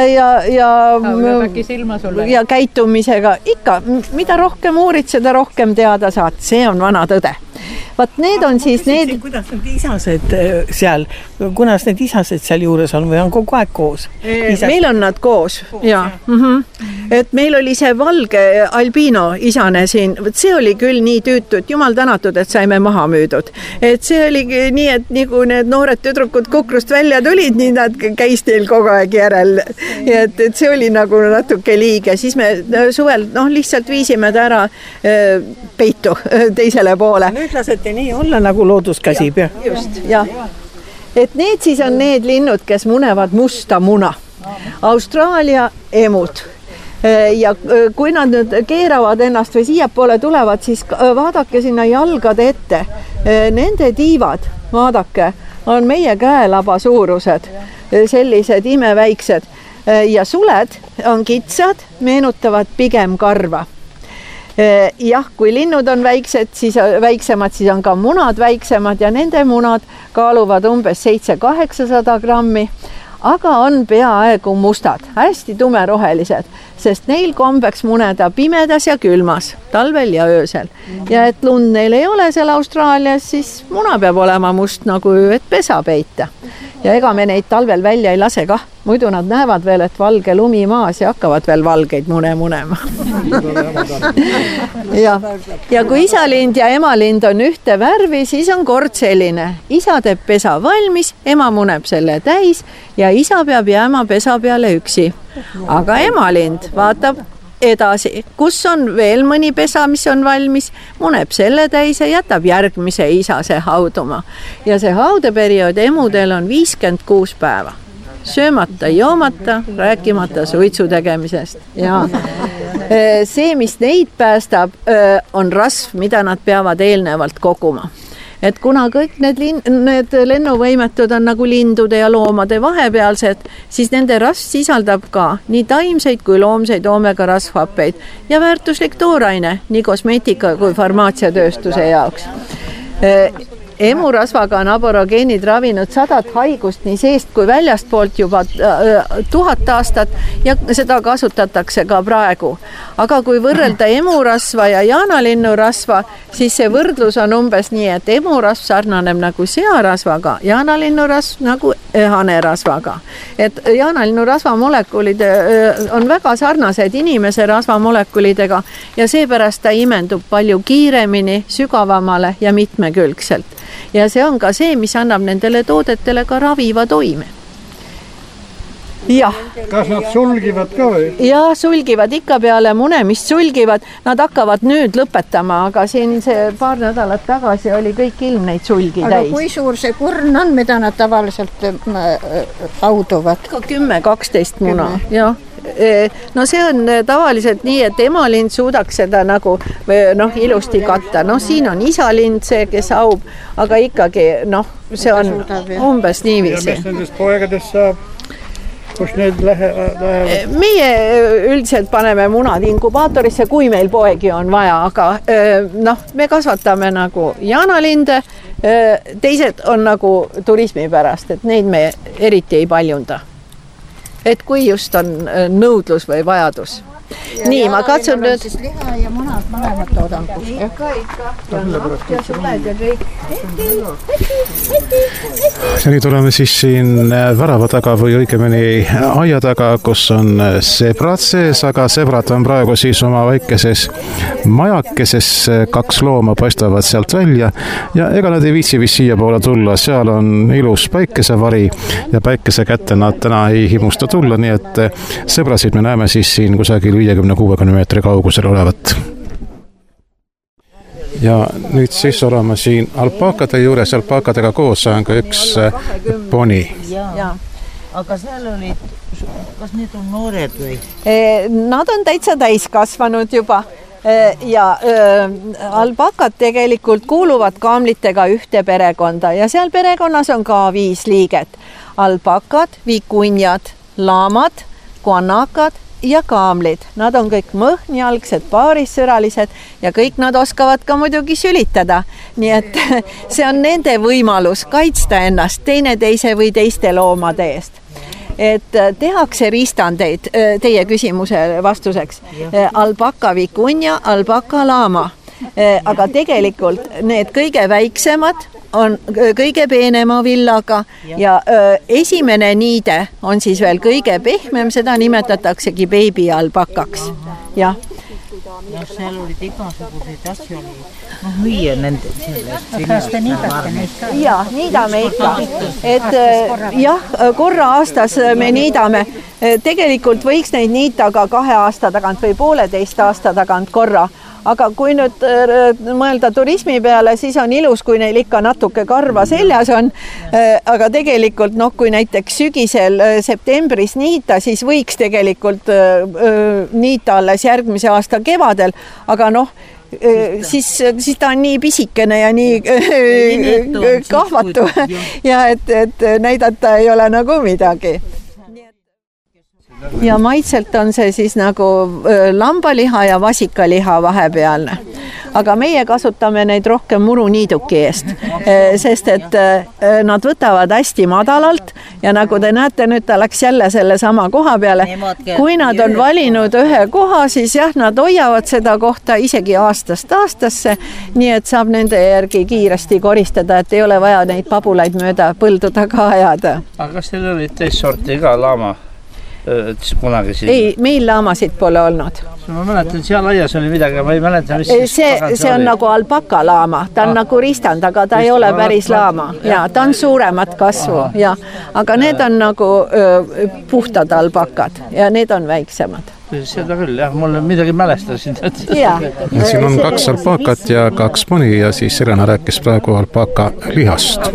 ja käitumisega ikka, mida rohkem uurid, seda rohkem teada saad, see on vana tõde. Vaat need on siis need... Kuidas need isased seal juures on või on kogu aeg koos? Meil on nad koos, ja. Et meil oli see valge albiino isane siin, see oli küll nii tüütud, jumal tänatud, et saime maha müüdud. Et see oli nii, et nagu need noored tüdrukud kukrust välja tulid, nii nad käis teil kogu aeg järel. Et see oli nagu natuke liige, siis me suvel lihtsalt viisime ta ära peitu teisele poole. Nüüd lasete nii olla, nagu loodus käsib. Just, jah. Et need siis on need linnud, kes munevad musta muna. Austraalia emud. Ja kui nad nüüd keeravad ennast või siiapoole tulevad, siis vaadake sinna jalgade ette. Nende tiivad, vaadake, on meie käelaba suurused, sellised imeväiksed. Ja suled on kitsad, meenutavad pigem karva. Jah, kui linnud on väiksemad, siis on ka munad väiksemad ja nende munad kaaluvad umbes 700-800 grammi, aga on peaaegu mustad, hästi tumerohelised, sest neil kombeks muneda pimedas ja külmas, talvel ja öösel. Ja et lund neil ei ole seal Austraalias, siis muna peab olema must nagu et pesa peita. Ja ega me neid talvel välja ei lase kah. Muidu nad näevad veel, et valge lumi maas ja hakkavad veel valgeid mune munema. ja kui isalind ja emalind on ühte värvi, siis on kord selline. Isa teeb pesa valmis, ema muneb selle täis ja isa peab jääma pesa peale üksi. Aga emalind vaatab edasi, kus on veel mõni pesa, mis on valmis, muneb selle täis ja jätab järgmise isase hauduma. Ja see haudeperiood emudel on 56 päeva. Söömata, joomata, rääkimata suitsu tegemisest. Ja see, mis neid päästab, on rasv, mida nad peavad eelnevalt koguma. Et kuna kõik need lennuvõimetud on nagu lindude ja loomade vahepealsed, siis nende rasv sisaldab ka nii taimseid kui loomseid oomega rasvhappeid ja väärtuslik tooraine nii kosmeetika kui farmaatsiatööstuse jaoks. emurasvaga on aborogeenid ravinud 100 haigust nii seest kui väljastpoolt juba 1000 aastat ja seda kasutatakse ka praegu. Aga kui võrrelda emurasva ja jaanalinnurasva, siis see võrdlus on umbes nii, et emurasv sarnaneb nagu searasvaga, jaanalinnurasv nagu hanerasvaga. Et jaanalinnurasva molekulid on väga sarnased inimese rasvamolekulidega ja seepärast ta imendub palju kiiremini, sügavamale ja mitmekülgselt. Ja see on ka see, mis annab nendele toodetele ka raviva toime. Jah. Kas nad sulgivad ka või? Ja, sulgivad ikka peale munemist sulgivad. Nad hakkavad nüüd lõpetama, aga siin see paar nädalat tagasi oli kõik ilm neid sulgi täis. Aga kui suur see kurn on, mida nad tavaliselt hauduvad? 10-12 muna, jah. No see on tavaliselt nii, et emalind suudaks seda nagu ilusti katta. Siin on isalind see, kes haub, aga ikkagi see on umbes niiviisi. Ja mis nendest poegadest saab? Kus need lähevad? Meie üldiselt paneme munad inkubaatorisse, kui meil poegi on vaja, aga me kasvatame nagu jaanalinde, teised on nagu turismi pärast, et neid me eriti ei paljunda. Et kui just on nõudlus või vajadus. Nii, ma katsun nüüd... Siis liha ja munad mõlemad toodangus. Ikka. Ja suled ja kõik. Ja nüüd oleme siis siin värava taga või õigemini aia taga, kus on sebrad sees, aga sebrad on praegu siis oma väikeses majakeses. 2 looma paistavad sealt välja ja ega nad ei viitsi vist siia poole tulla. Seal on ilus päikesevari ja päikese kätte nad täna ei himusta tulla, nii et sebrasid me näeme siis siin kusagil 50-60 meetri kaugusel olevat. Ja nüüd siis oleme siin alpaakade juures, alpaakadega koos on ka üks poni. Ja. Aga seal olid, kas need on noored või? Nad on täitsa täiskasvanud juba ja alpaakad tegelikult kuuluvad kaamlitega ühte perekonda ja seal perekonnas on ka 5 liiget. Alpaakad, vikunjad, laamad, guanakad ja kaamlid. Nad on kõik mõhnjalgsed, paarissõralised ja kõik nad oskavad ka muidugi sülitada. Nii et see on nende võimalus kaitsta ennast teineteise või teiste loomade eest. Et tehakse riistandeid teie küsimuse vastuseks. Alpaka vikunja, alpaka laama. Aga tegelikult need kõige väiksemad on kõige peenema villaga ja esimene niide on siis veel kõige pehmem, seda nimetataksegi baby alpakaks. Ja seal olid igasuguseid asju, müüa nende sellest. Kas te niidate neid ka? Ja, niidame ikka. Et jah, korra aastas me niidame. Tegelikult võiks neid niita ka 2 aasta tagant või 1,5 aasta tagant korra. Aga kui nüüd mõelda turismi peale, siis on ilus, kui neil ikka natuke karva seljas on. Aga tegelikult, kui näiteks sügisel septembris niita, siis võiks tegelikult niita alles järgmise aasta kevadel. Aga siis ta on nii pisikene ja nii kahvatu ja et näidata ei ole nagu midagi. Ja maitselt on see siis nagu lambaliha ja vasikaliha vahepealne. Aga meie kasutame neid rohkem muruniiduki eest, sest et nad võtavad hästi madalalt ja nagu te näete, nüüd ta läks jälle selle sama koha peale. Kui nad on valinud ühe koha, siis jah, nad hoiavad seda kohta isegi aastast aastasse, nii et saab nende järgi kiiresti koristada, et ei ole vaja neid pabulaid mööda põldu taga ajada. Aga kas teil oli teist sorti ka laama? Ei, meil laamasid pole olnud. Ma mäletan, seal aias oli midagi, ma ei mäleta, mis see on nagu alpaka laama, ta on nagu ristand, aga ta ei ole päris laama. Ja, ta on suuremat kasvu, ja. Aga need on nagu puhtad alpakad ja need on väiksemad. Seda küll, jah, mul midagi mälestasin. Siin on 2 alpaakat ja 2 poni ja siis Irena rääkis praegu alpaka lihast.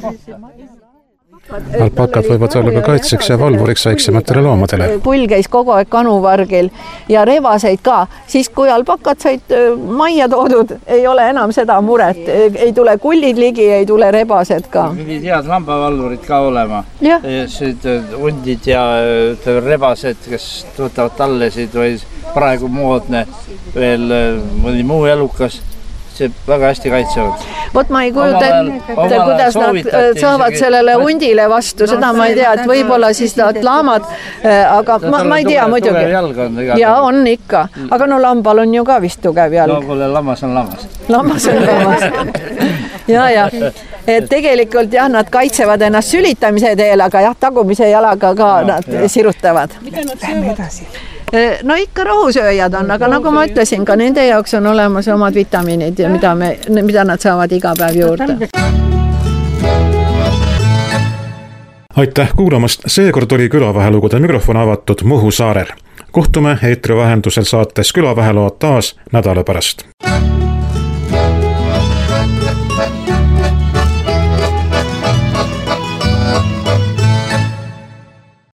Alpakad võivad olla ka kaitseks ja valvuriks väiksematele loomadele. Pull käis kogu aeg kanuvargil ja revaseid ka. Siis kui alpakad said majja toodud, ei ole enam seda muret. Ei tule kullid ligi, ei tule rebased ka. Pidid head lambavalvurid ka olema. Hundid ja rebased, kes võtavad tallesid või praegu moodne veel mõni muu elukas. tõesti väga hästi kaitsevad. Vot ma ei kujuta ette, kuidas nad saavad sellele hundile vastu, seda ma ei tea, et võib-olla siis nad laamad, aga ma ei tea muidugi. Ja on ikka, aga no lambal on ju ka vist tugev jalg. No kuule, lammas on lammas. Lammas on lammas. Ja. Et tegelikult jah, nad kaitsevad ennast sülitamise teel, aga jah, tagumise jalaga ka nad sirutavad. Lähme edasi. No ikka rohusööjad on, aga nagu ma ütlesin, ka nende jaoks on olemas omad vitamiinid, ja mida nad saavad iga päev juurde. Aitäh kuulamast, seekord oli Külavahelugude mikrofon avatud Muhu saarel. Kohtume eetri vahendusel saates Külavahelood taas nädala pärast.